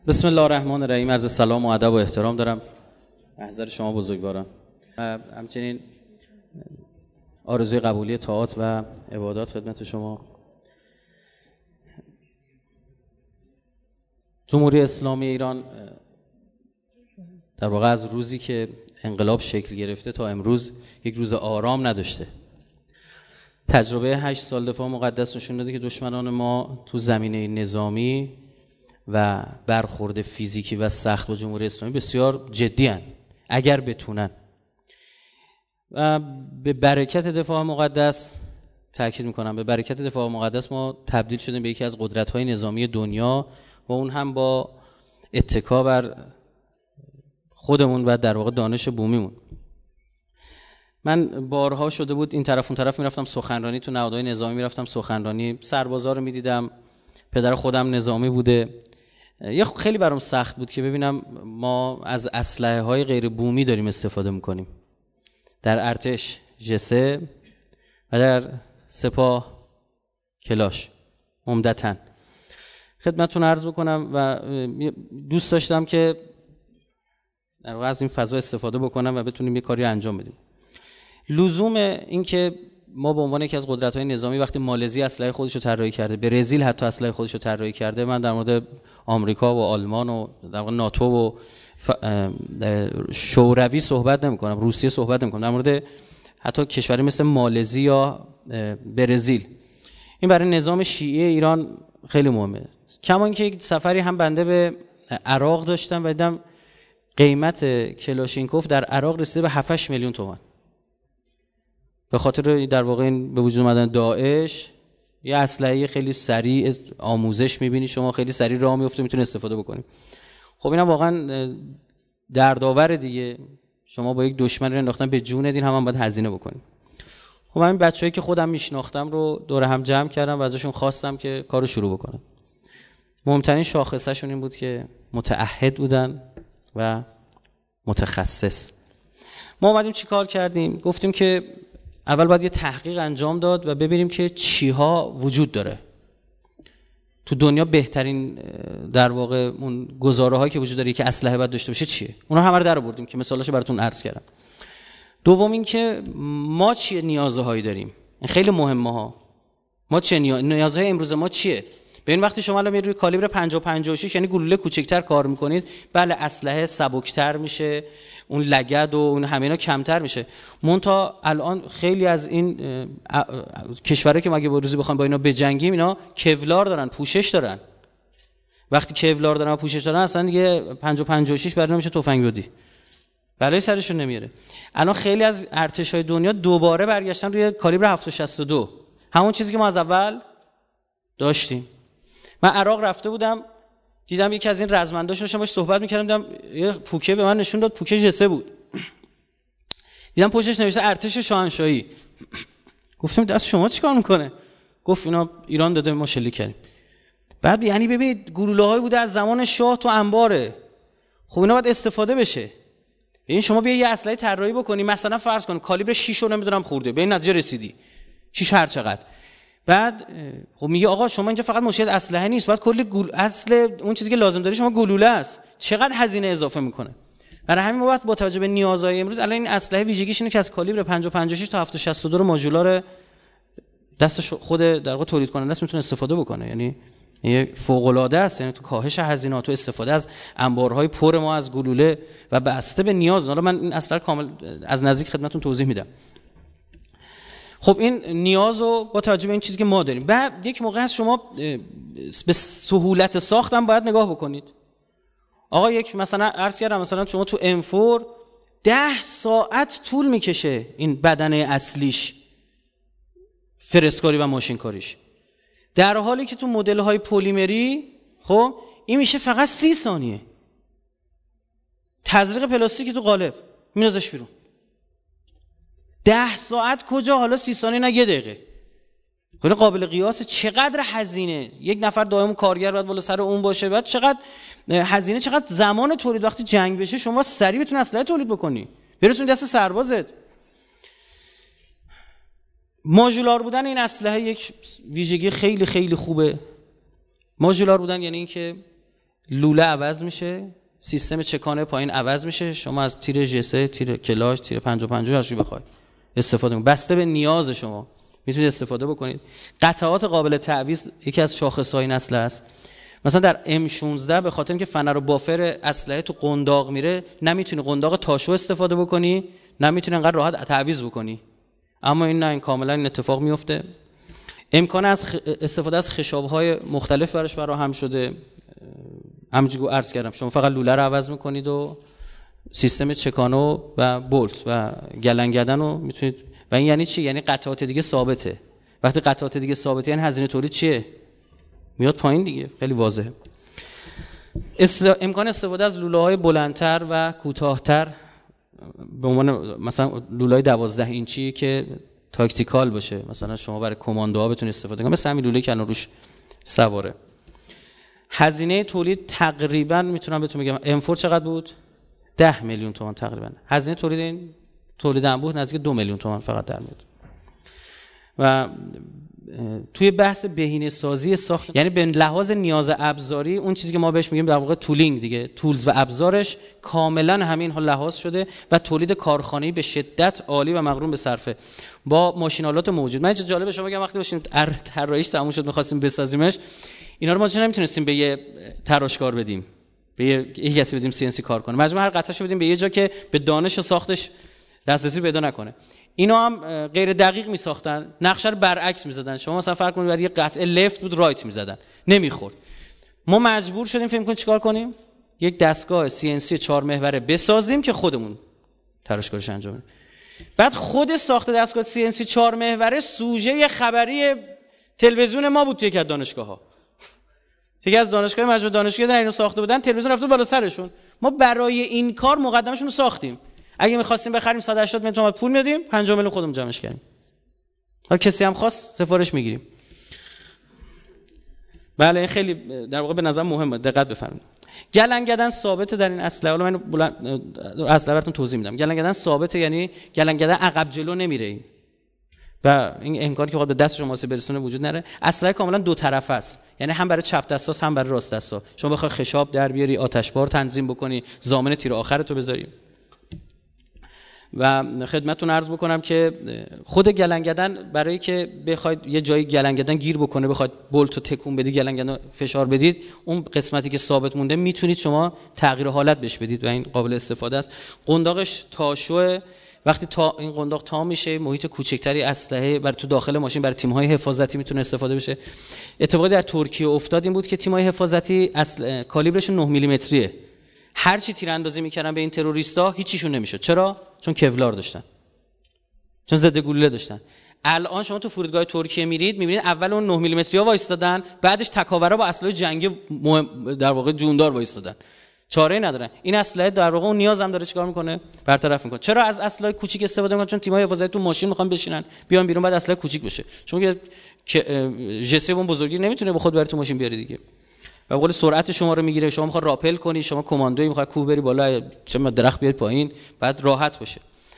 بسم الله الرحمن الرحیم. عرض سلام و ادب و احترام دارم محضر شما بزرگواران. همچنین آرزوی قبولی طاعات و عبادات خدمت شما. جمهوری اسلامی ایران در واقع از روزی که انقلاب شکل گرفته تا امروز یک روز آرام نداشته. تجربه 8 سال دفاع مقدس نشون داده که دشمنان ما تو زمینه نظامی و برخورد فیزیکی و سخت با جمهوری اسلامی بسیار جدی هستند اگر بتونن. و به برکت دفاع مقدس تاکید میکنم، به برکت دفاع مقدس ما تبدیل شدیم به یکی از قدرت‌های نظامی دنیا و اون هم با اتکا بر خودمون و در واقع دانش بومیمون. من بارها شده بود این طرف اون طرف میرفتم سخنرانی، تو نهادهای نظامی میرفتم سخنرانی، سربازا رو میدیدم، پدر خودم نظامی بوده. یه خیلی برام سخت بود که ببینم ما از اسلحه‌های غیر بومی داریم استفاده میکنیم در ارتش جسه و در سپاه کلاش عمدتاً. خدمتتون عرض بکنم و دوست داشتم که در واقع از این فضا استفاده بکنم و بتونیم یه کاری انجام بدیم. لزوم این که ما به عنوان یکی از قدرت‌های نظامی وقتی مالزی اسلحه خودش رو طراحی کرده، برزیل حتی اسلحه خودش رو طراحی کرده، من در مورد آمریکا و آلمان و در واقع ناتو و شوروی صحبت نمی‌کنم، روسیه صحبت نمی‌کنم، در مورد حتی کشوری مثل مالزی یا برزیل. این برای نظام شیعه ایران خیلی مهمه. کما اینکه یک سفری هم بنده به عراق داشتم و دیدم قیمت کلاشینکوف در عراق رسیده به 7-8 میلیون تومان. به خاطر در واقع این به وجود اومدن داعش یه اسلحه خیلی سریع آموزش می‌بینی شما، خیلی سریع راه میفته، میتونی استفاده بکنی. خب اینا واقعا دردآور دیگه. شما با یک دشمن رو انداختن به جون دین، هم باید هزینه بکنید. خب همین بچه‌ای که خودم میشناختم رو دور هم جمع کردم و ازشون خواستم که کارو شروع بکنن. مهمترین شاخصه‌شون این بود که متعهد بودن و متخصص. ما اومدیم چی کار کردیم؟ گفتیم که اول باید یه تحقیق انجام داد و ببینیم که چیها وجود داره تو دنیا. بهترین در واقع اون گزاره‌هایی که وجود داره که اسلحه باید داشته باشه چیه، اونا همه رو درآوردیم که مثالاشو براتون عرض کردم. دوم این که ما چه نیازهایی داریم، این خیلی مهمه ها. ما چه نیازهای امروز ما چیه؟ ببین وقتی شما الان روی کالیبر 50-56 یعنی گلوله کوچکتر کار میکنید، بله اسلحه سبکتر میشه، اون لگد و اون همینا کمتر میشه. منتها الان خیلی از این کشورها که مگه روزی بخوام با اینا بجنگیم، اینا کولار دارن، پوشش دارن. وقتی کولار دارن و پوشش دارن اصلا دیگه 50-56 برای نمیشه تفنگ بودی، بلای سرشون نمیاره. الان خیلی از ارتش‌های دنیا دوباره برگشتن روی کالیبر 7.62، همون چیزی که ما از اول داشتیم. من عراق رفته بودم، دیدم یکی از این رزمنداش داشتم باهاش صحبت می‌کردم، دیدم یه پوکه به من نشون داد، پوکه جسه بود. دیدم پشتش نوشته ارتش شاهنشاهی. گفتم دست شما چیکار میکنه؟ گفت اینا ایران داده ما شلیک کردیم. بعد یعنی ببینید گلوله‌هایی بوده از زمان شاه تو انباره. خب اینا باید استفاده بشه. ببین شما بیا یه اسلحه طراحی بکنی، مثلا فرض کن کالیبر 6 رو نمیدونم خورده، به این نتیجه رسیدی 6 هر چقدر. بعد خب میگه آقا شما اینجا فقط مشکل اسلحه نیست، باید کلی اصل اون چیزی که لازم داری شما گلوله است. چقدر هزینه اضافه میکنه؟ برای همین ما باید با توجه به نیازهای امروز، الان این اسلحه ویژگیش اینه که از کالیبر 50-56 تا 7.62 رو ماژولار دست خود در واقع تولید کننده است میتونه استفاده بکنه. یعنی یه فوق العاده است، یعنی تو کاهش هزینه‌ها، تو استفاده از انبارهای پر ما از گلوله و بسته به نیاز. حالا من این اسرار کامل از نزدیک خدمتتون توضیح میدم. خب این نیاز رو با توجه به این چیزی که ما داریم، بعد یک موقع هست شما به سهولت ساخت هم باید نگاه بکنید. آقا یک مثلا عرض کردم مثلا شما تو M4 10 ساعت طول میکشه این بدنه اصلیش فرسکاری و ماشین کاریش، در حالی که تو مدل های پلیمری خب این میشه فقط 30 ثانیه. تزریق پلاستیکی تو قالب میندازش بیرون. 10 ساعت کجا، حالا 30 ثانیه نه 1 دقیقه. خیلی قابل قیاسه. چقدر هزینه، یک نفر دائم کارگر باید بالا سر اون باشه، بعد چقدر هزینه، چقدر زمان تولید. وقتی جنگ بشه شما سریع بتونی اسلحه تولید بکنی، برسونی دست سربازت. ماژولار بودن این اسلحه یک ویژگی خیلی خیلی خوبه. ماژولار بودن یعنی این که لوله عوض میشه، سیستم چکانه پایین عوض میشه، شما از تیر جسه، تیر کلاش، تیر 55 هر چی بخواید استفاده کنید، بسته به نیاز شما میتونید استفاده بکنید. قطعات قابل تعویض یکی از شاخصهای این اسلحه است. مثلا در M16 به خاطر اینکه فنر و بافر اسلحه تو قنداق میره، نمیتونی قنداق تاشو استفاده بکنی، نمیتونی انقدر راحت تعویض بکنی. اما این نه، این کاملا این اتفاق میفته. امکان از استفاده از خشاب‌های مختلف براش فراهم شده. همونجوری عرض کردم شما فقط لوله رو عوض میکنید و سیستم چکانو و بولت و گلنگدن رو میتونید. و این یعنی چی؟ یعنی قطعات دیگه ثابته. وقتی قطعات دیگه ثابته یعنی هزینه تولید چیه؟ میاد پایین دیگه. خیلی واضحه. امکان استفاده از لوله‌های بلندتر و کوتاه‌تر به عنوان مثلا لوله‌های 12 اینچی که تاکتیکال باشه، مثلا شما برای کماندوها بتونید استفاده کنید، مثلا همین لوله‌ای که الان روش سواره. هزینه تولید تقریبا میتونم بهتون بگم M4 چقدر بود؟ 10 میلیون تومان تقریبا. هزینه تولید این تولید انبوه نزدیک 2 میلیون تومان فقط در میاد. و توی بحث بهینه سازی ساخت، یعنی به لحاظ نیاز ابزاری، اون چیزی که ما بهش میگیم در واقع تولینگ دیگه، تولز و ابزارش کاملا همین ها لحاظ شده و تولید کارخانه‌ای به شدت عالی و مقرون به صرفه با ماشینالات موجود. من چه جالب شما بگم، وقتی باشیم طراحیش تموم شد می‌خواستیم بسازیمش، اینا رو ما چه نمیتونستیم به یه تراشکار بدیم، به یه کسی بدیم CNC کار کنه، مجبور هر قطعه‌شو بدیم به یه جا که به دانش ساختش دسترسی پیدا نکنه. اینا هم غیر دقیق میساختن، نقشه رو برعکس میزدن. شما مثلا فرض کنید برای یه قطعه لفت بود رایت میزدن، نمیخورد. ما مجبور شدیم فکر کنید چیکار کنیم؟ یک دستگاه CNC 4 محوره بسازیم که خودمون تراشکارش انجام بدیم. بعد خود ساخت دستگاه CNC 4 محوره سوژه خبری تلویزیون ما بود توی یک از دانشگاه‌ها. یکی از دانشگاه مجموعه دانشگاهی در اینو ساخته بودن، تلویزیون رفته بالا سرشون. ما برای این کار مقدمه‌شون رو ساختیم. اگه می‌خواستیم بخریم 180 میلیون تومان پول میدیم، 50 میلیون خودمون جمعش کردیم. هر کسی هم خواست سفارش میگیریم. بله این خیلی در واقع به نظر مهمه، دقت بفرمایید. گلنگدن ثابته در این اسلحه. حالا من اسلحه براتون توضیح میدم. گلنگدن ثابته یعنی گلنگدن عقب جلو نمیره این. و این امکانی که به دست شما برسونه وجود نره. اسلحه کاملا دو طرفه است. یعنی هم برای چپ دستا هم برای راست دستا. شما بخوای خشاب در بیاری، آتشبار تنظیم بکنی، ضامن تیر آخرتو بذاری. و خدمتتون عرض بکنم که خود گلنگدن برای که بخواید یه جایی گلنگدن گیر بکنه، بخواید بولتو تکون بدید، گلنگدن فشار بدید، اون قسمتی که ثابت مونده میتونید شما تغییر حالت بهش بدید و این قابل استفاده است. قنداقش تاشو، وقتی این قنداق تا میشه، محیط کوچکتری اسلحه برای تو داخل ماشین برای تیم‌های حفاظتی میتونه استفاده بشه. اتفاقی در ترکیه افتاد این بود که تیم‌های حفاظتی کالیبرش 9 میلیمتریه. هر چی تیراندازی میکردن به این تروریستا هیچیشون نمیشد. چرا؟ چون کولار داشتن، چون ضد گلوله داشتن. الان شما تو فرودگاه ترکیه میرید میبینید اول اون 9 میلیمتری ها وایستادن، بعدش تکاورا با اسلحه جنگی در واقع جوندار وایستادن. چاره‌ای ندارن. این اسلحه در واقع اون نیاز هم داره چیکار میکنه؟ برطرف میکنه. چرا از اسلحه کوچیک استفاده میکنن؟ چون تیم‌های حفاظتی تو ماشین میخوان بشینن، بیان بیرون، بعد اسلحه کوچیک بشه. چون که جسه اون بزرگی نمیتونه به خود بره تو ماشین بیاره دیگه. و قول سرعت شما رو میگیره. شما میخواد راپل کنی، شما کماندویی میخواد کوه بری بالا، چه درخت بیاد پایین، بعد راحت باشه.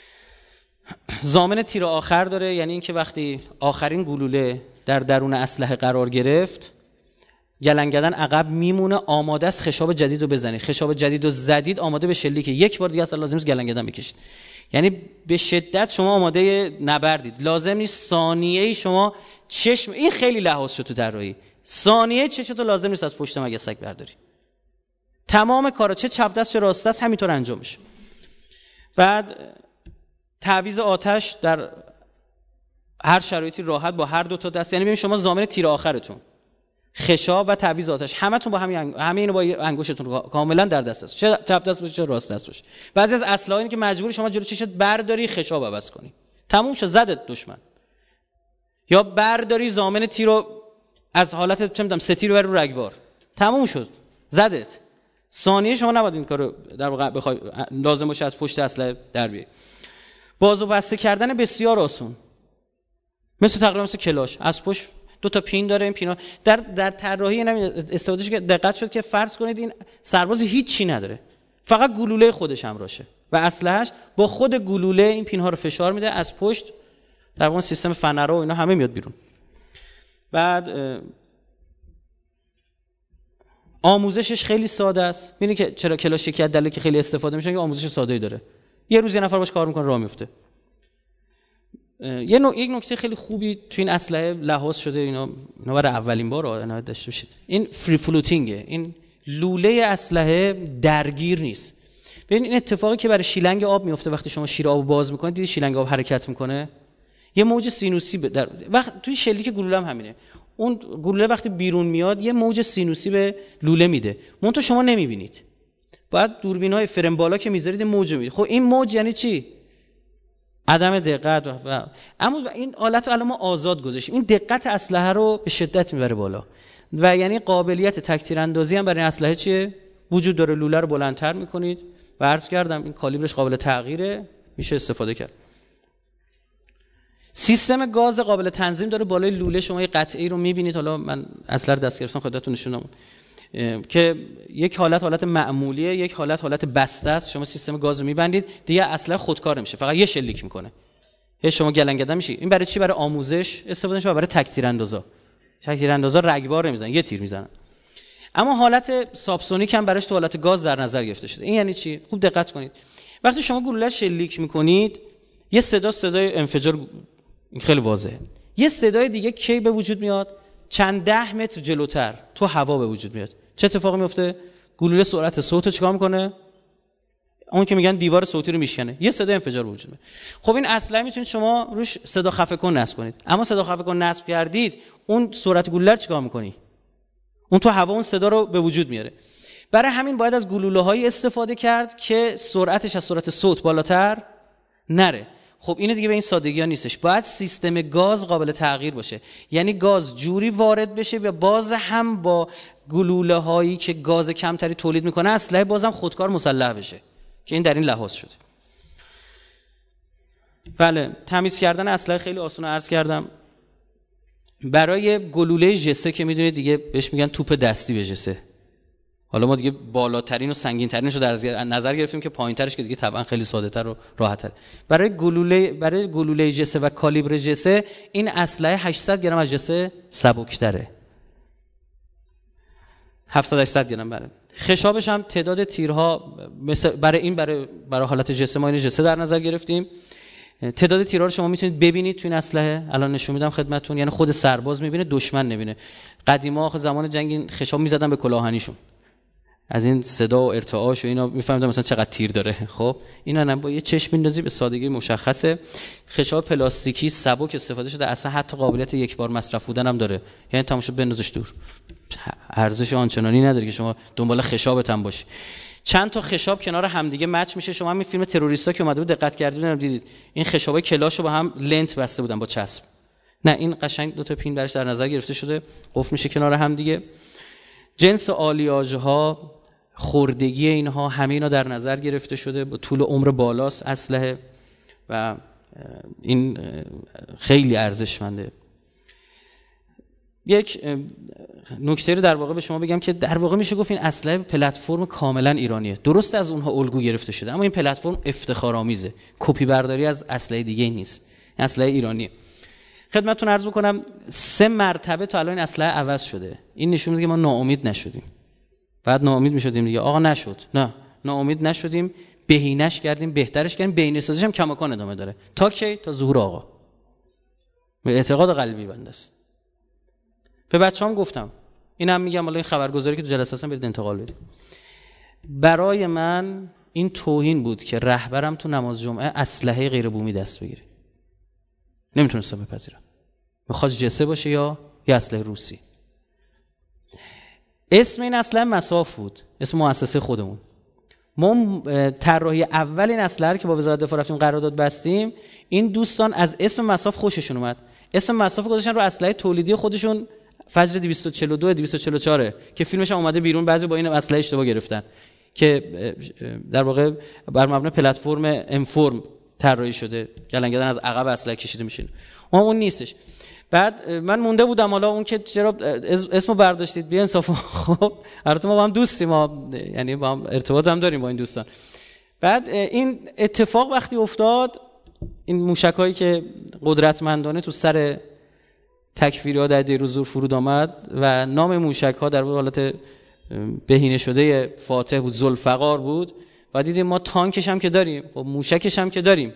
ضامن تیر آخر داره، یعنی اینکه وقتی آخرین گلوله در درون اسلحه قرار گرفت، گلنگدن عقب میمونه، آماده است خشاب جدید رو بزنید. خشاب جدید رو زدید، آماده به شلیک. یک بار دیگه اصلا لازم نیست گلنگدن بکشید. یعنی به شدت شما آماده نبردید. لازم نیست ثانیه‌ای شما چشم، این خیلی لحاظ شد تو طراحی، ثانیه چشتو لازم نیست از پشت مگسک برداری. تمام کارا چه چپ دست چه راست دست همینطور انجام میشه. بعد تعویض آتش در هر شرایطی راحت با هر دو تا دست، یعنی ببین شما ضامن تیر آخرتون، خشاب و تعویض آتش همتون با همه اینو با انگشتتون کاملا در دست است، چه چپ دست باشه چه راست دست باشه. بعضی از اسلحه اینه که مجبوری شما جلو چشت برداری خشاب عوض کنی، تموم شد، زدت دشمن. یا برداری ضامن تیر رو از حالت چه میدونم ستیر بر رو رگبار، تموم شد، زدت. ثانیه شما نباید این کارو در واقع بخوای لازم باشه از پشت اسلحه در بیای. باز و بسته کردن بسیار آسون، تقریبا مثل کلاش. از پشت دو تا پین داره، این پینا در طراحی استفادهش که دقت شد که فرض کنید این سرباز هیچی نداره، فقط گلوله خودش همراشه و اسلحه‌اش با خود گلوله این پین ها رو فشار میده، از پشت در واقع سیستم فنرها و اینا همه میاد بیرون. بعد آموزشش خیلی ساده است. ببینید که چرا کلاش یکی از دلایلی که خیلی استفاده میشه که آموزش ساده‌ای داره. یه روز یه نفر باش کار میکنه راه میفته. یک نکته خیلی خوبی تو این اسلحه لحاظ شده، اینا برای اولین بار عنایت داشته باشید. این فری فلوتینگه. این لوله اسلحه درگیر نیست. ببین این اتفاقی که برای شیلنگ آب میفته وقتی شما شیر آب باز میکنید، دیدی شیلنگ آب حرکت میکنه، یه موج سینوسی در وقت توی شلیک گلوله هم همینه. اون گلوله وقتی بیرون میاد یه موج سینوسی به لوله میده، منتها شما نمیبینید. باید دوربینای فرم بالا که میذارید موج میده. خب این موج یعنی چی؟ عدم دقت اما این آلت رو الان ما آزاد گذاشتیم. این دقت اسلحه رو به شدت میبره بالا و یعنی قابلیت تک‌تیر اندازی هم برای اسلحه چیه؟ وجود داره. لوله رو بلندتر میکنید و عرض کردم این کالیبرش قابل تغییره، میشه استفاده کرد. سیستم گاز قابل تنظیم داره بالای لوله. شما یه قطعه‌ای رو میبینید، حالا من اصلا دست گرفتم خدمتتون نشونم که یک حالت معمولیه، یک حالت بسته است. شما سیستم گاز رو میبندید، دیگه اصلا خودکار نمیشه، فقط یه شلیک میکنه. شما گلنگدن میشی. این برای چی؟ برای آموزش استفاده میشه و برای تک‌تیر اندازا. تک‌تیر اندازا رگبار نمیزنن، یه تیر میزنن. اما حالت سابسونیک هم براش تو حالت گاز در نظر گرفته شده. این یعنی چی؟ خوب دقت کنید. وقتی شما گلوله شلیک میکنید، یه صدای انفجار، این خیلی واضحه. یه صدای دیگه کی به وجود میاد؟ چند 10 متر جلوتر تو هوا به وجود میاد. چه اتفاقی میفته؟ گلوله سرعت صوت رو چیکار میکنه؟ اون که میگن دیوار صوتی رو میشکنه، یه صدای انفجار به وجود میاد. خب این اصلا میتونید شما روش صدا خفه کن نصب کنید. اما صدا خفه کن نصب کردید، اون سرعت گلوله رو چیکار میکنی؟ اون تو هوا اون صدا رو به وجود میاره. برای همین باید از گلوله‌هایی استفاده کرد که سرعتش از سرعت صوت بالاتر نره. خب اینو دیگه به این سادگی ها نیستش. باید سیستم گاز قابل تغییر باشه، یعنی گاز جوری وارد بشه و باز هم با گلوله هایی که گاز کمتری تولید میکنه اسلحه بازم خودکار مسلح بشه، که این در این لحاظ شده. بله، تمیز کردن اسلحه خیلی آسونه. عرض کردم برای گلوله جسه که میدونید دیگه بهش میگن توپ دستی به جسه. حالا ما دیگه بالاترین و سنگین ترینش رو در نظر گرفتیم که پایین‌ترش که دیگه طبعا خیلی ساده‌تر و راحت‌تره. برای گلوله جسه و کالیبر جسه این اسلحه 800 گرم از جسه سبک‌تره. 700-800 گرم. بله. خشابش هم تعداد تیرها مثل برای حالت جسه ما این جسه در نظر گرفتیم. تعداد تیرها رو شما میتونید ببینید تو این اسلحه. الان نشون میدم خدمتتون. یعنی خود سرباز میبینه، دشمن نمیبینه. قدیما زمان جنگ این خشاب میزدن به کلاهنیشون. از این صدا و ارتعاش و اینا میفهمیدم مثلا چقدر تیر داره. خب اینا هم با یه چشم میندازی به سادگی مشخصه. خشاب پلاستیکی سبک استفاده شده، اصلا حتی قابلیت یک بار مصرف بودن هم داره. یعنی تماشا بندازش دور، ارزش آنچنانی نداره که شما دنبال خشابت هم باشی. چند تا خشاب کنار همدیگه مچ میشه. شما همین فیلم تروریستا که اومده بود دقت کردید دیدید این خشابای کلاشو با هم لنت بسته بودن با چسب. نه، این قشنگ دو تا پین برش در نظر گرفته شده، قفل میشه کنار همدیگه. جنس آلیاژها، خوردگی اینها، همه اینا در نظر گرفته شده. با طول عمر بالاست اسلحه و این خیلی ارزشمنده. یک نکته رو در واقع به شما بگم که در واقع میشه گفت این اسلحه پلتفرم کاملا ایرانیه. درست از اونها الگو گرفته شده، اما این پلتفرم افتخارآمیزه. کپی برداری از اسلحه دیگه نیست، این اسلحه ایرانیه. خدمتتون عرض بکنم 3 مرتبه تا الان این اسلحه عوض شده. این نشون میده که ما ناامید نشدیم. بعد ناامید میشدیم دیگه، آقا نشد. نه، ناامید نشدیم، بهینه‌اش کردیم، بهترش کردیم. بهینه‌سازیش هم کماکان ادامه داره. تا کی؟ تا ظهور آقا. به اعتقاد قلبی بنده است. به بچه‌ام گفتم، اینم میگم، حالا این خبرگزاری که تو جلسه هستن برید انتقال بدید. برای من این توهین بود که رهبرم تو نماز جمعه اسلحه غیر بومی دست بگیره. نمیتونستم بپذیرم. میخواد جسه باشه یا اسلحه روسی. اسم این اسلحه مساف بود، اسم مؤسسه خودمون. ما طراحی اول این اسلحه رو که با وزارت دفاع رفتیم قرارداد بستیم، این دوستان از اسم مساف خوششون اومد. اسم مساف گذاشتن رو اسلحه تولیدی خودشون، فجر 242 244 که فیلمش هم اومده بیرون. بعضی با این اسلحه اشتباه گرفتن که در واقع بر مبنای پلتفرم امفرم طراحی شده، گلنگدن از عقب اسلحه کشیده میشه. اون نیستش. بعد من مونده بودم، حالا اون که چرا اسمو برداشتید بی انصاف. خب البته ما با هم دوستیم، یعنی با هم ارتباط هم داریم با این دوستان. بعد این اتفاق وقتی افتاد، این موشکایی که قدرتمندانه تو سر تکفیری‌ها در دیر حضور فرود آمد و نام موشک‌ها در حالت بهینه شده فاتح بود، ذوالفقار بود، و دیدیم ما تانکش هم که داریم، خب موشکش هم که داریم،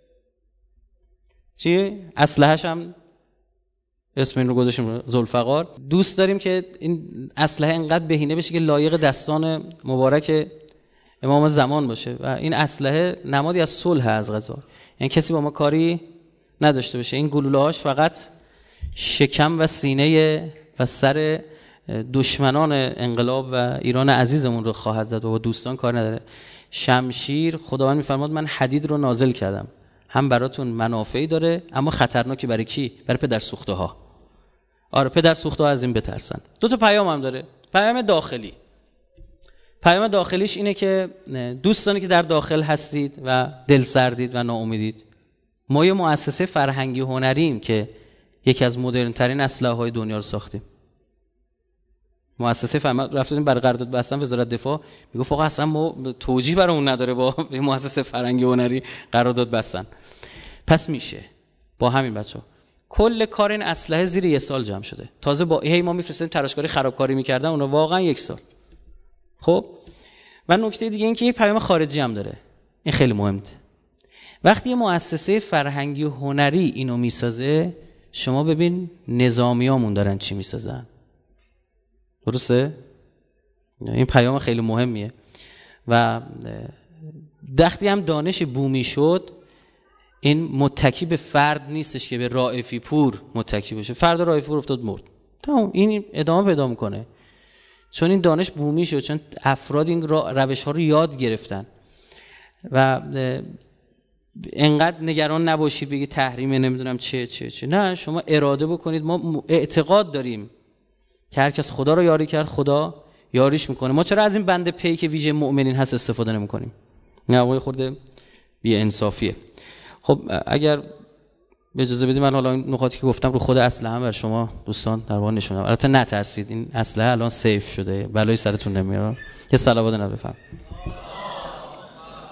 چی؟ اسلحه‌ش هم اسم این رو گذاشتیم ذوالفقار. دوست داریم که این اسلحه اینقدر بهینه بشه که لایق دستان مبارک امام زمان باشه و این اسلحه نمادی از صلح از قضا، یعنی کسی با ما کاری نداشته باشه. این گلوله‌هاش فقط شکم و سینه و سر دشمنان انقلاب و ایران عزیزمون رو خواهد زد و با دوستان کار نداره. شمشیر خداوند میفرماد من حدید رو نازل کردم، هم براتون منافعی داره اما خطرناکی. برای کی؟ برای پدر سوخته ها. آره پدر سوخته ها از این بترسن. دو تا پیام هم داره. پیام داخلی، پیام داخلیش اینه که دوستانی که در داخل هستید و دل سردید و ناامیدید، ما یه مؤسسه فرهنگی هنریم که یکی از مدرن ترین اسلحه های دنیا رو ساختیم. مؤسسه رفتیم برای قرارداد بستن وزارت دفاع، میگه فوق اصلا ما توجیه برای اون نداره با مؤسسه فرهنگی هنری قرارداد بستن. پس میشه با همین بچه‌ها کل کار این اسلحه زیر 1 سال جمع شده. تازه با هی ما میفرستیم تراشکاری خرابکاری میکردن، اونا واقعا 1 سال. خب و نکته دیگه این که یه پیام خارجی هم داره، این خیلی مهمه. وقتی یه مؤسسه فرهنگی و هنری اینو میسازه، شما ببین نظامیامون دارن چی میسازن. درسته؟ این پیام خیلی مهمیه. و وقتی هم دانش بومی شد، این متکی به فرد نیستش که به رائفی پور متکی بشه. فرد رائفی پور افتاد مرد، تمام. این ادامه پیدا میکنه چون این دانش بومی شد، چون افراد این روش ها رو یاد گرفتن. و انقدر نگران نباشید بگید تحریمه نمیدونم چه. نه، شما اراده بکنید. ما اعتقاد داریم که هر کس خدا رو یاری کرد خدا یاریش میکنه. ما چرا از این بند پی که ویژه مؤمنین هست استفاده نمیکنیم؟ نه، وای خورده بی انصافیه. خب اگر اجازه بدید من حالا این نکاتی که گفتم رو خود اسلحه هم بر شما دوستان در واقع نشونم. البته نترسید، این اسلحه الان سیف شده، بلای سرتون نمیاره. یه صلوات نبی بفرمایید.